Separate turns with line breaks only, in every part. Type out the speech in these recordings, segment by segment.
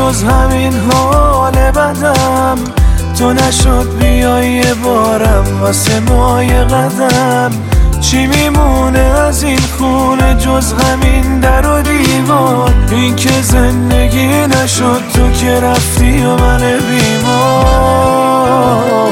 جز همین حال بدم، تو نشد بیای یه بارم واسه ما یه قدم. چی میمونه از این خونه جز همین در و دیوار؟ این که زندگی نشد تو که رفتی و من بیمار.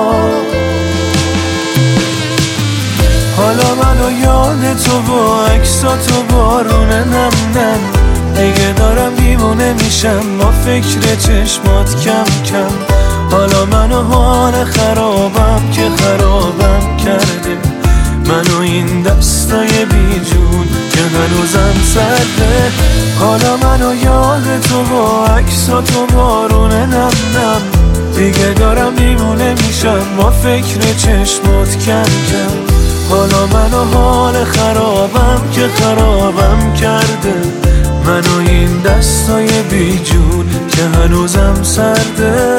حالا منو یاد تو با عکساتو بارون نم نم، دیگه دارم دیوونه میشم با فکر چشمات کم کم. حالا منو حال خرابم که خرابم کرده، منو این دستای بیجون که هنوزم سرده. حالا منو یاد تو با عکساتو بارون نم نم، دیگه دارم دیوونه میشم با فکر چشمات کم کم. حالا منو حال خرابم که خرابم کرده، منو این دستای بیجون که هنوزم سرده.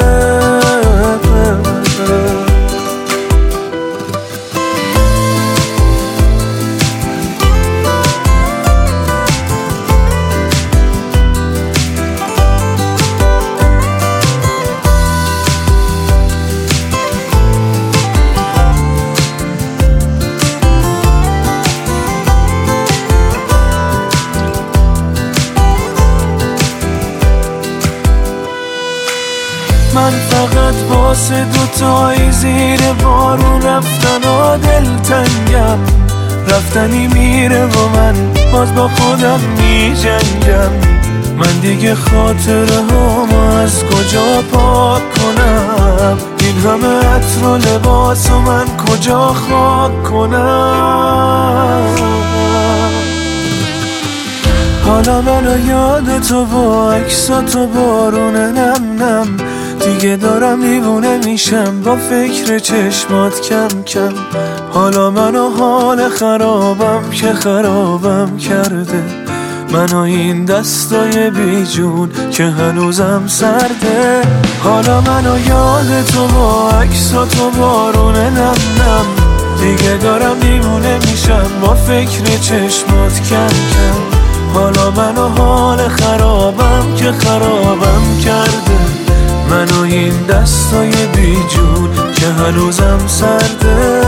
من فقط واسه دوتایی زیر بارون رفتن و دلتنگم، رفتنی میره و من باز با خودم می جنگم. من دیگه خاطره هامو از کجا پاک کنم؟ این همه عطر و لباس و من کجا خاک کنم؟ حالا منو یاد تو با عکساتو بارون نم نم، دیگه دارم دیوونه میشم با فکر چشمات کم کم. حالا منو حال خرابم که خرابم کرده، منو این دستای بیجون که هنوزم سرده. حالا منو یاد تو با عکساتو بارون نم نم، دیگه دارم دیوونه میشم با فکر چشمات کم کم. حالا منو حال خرابم که خرابم کرده، منو این دستای بیجون که هنوزم سرده.